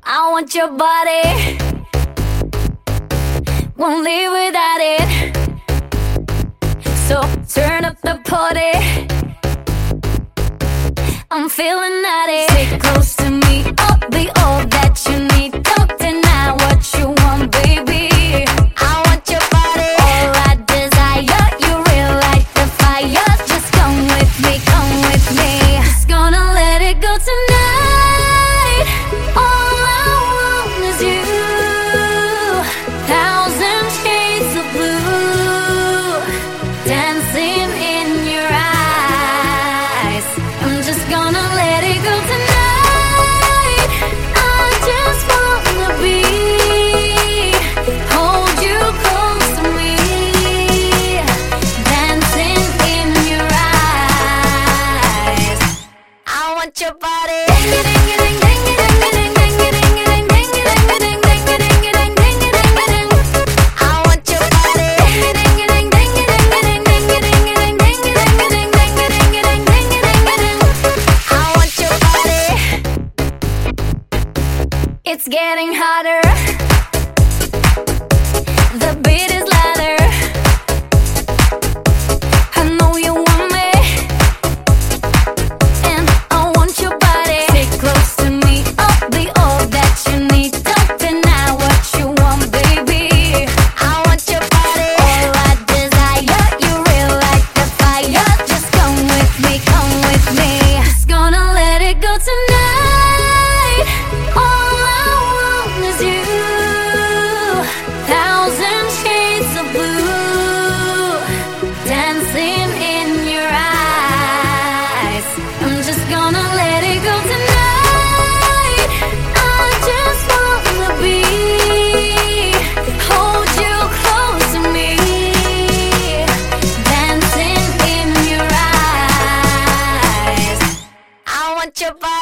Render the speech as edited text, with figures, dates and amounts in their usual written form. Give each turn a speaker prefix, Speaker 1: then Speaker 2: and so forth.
Speaker 1: I want your body, won't live without it. So turn up the party, I'm feeling naughty. Stay close to me, I'll be all that you need. Don't deny what you want, baby. I want your body, all I desire. You real like the fire. Just come with me, come with me. Just gonna let it go tonight. All I want is you. Thousand shades of blue dancing in your eyes. I'm just gonna let it go tonight. I just wanna be, hold you close to me, dancing in your eyes. I want your body. It's getting hotter, the beat is louder. I know you want me, and I want your body. Stay close to me, I'll be all that you need. Don't deny what you want, baby. I want your body, all I desire. You real like the fire. Just come with me, come with me. Just gonna let it go tonight. All I want is you. Thousand shades of blue dancing in your eyes. I'm just gonna let it go tonight. I just wanna be, hold you close to me, dancing in your eyes. I want your body.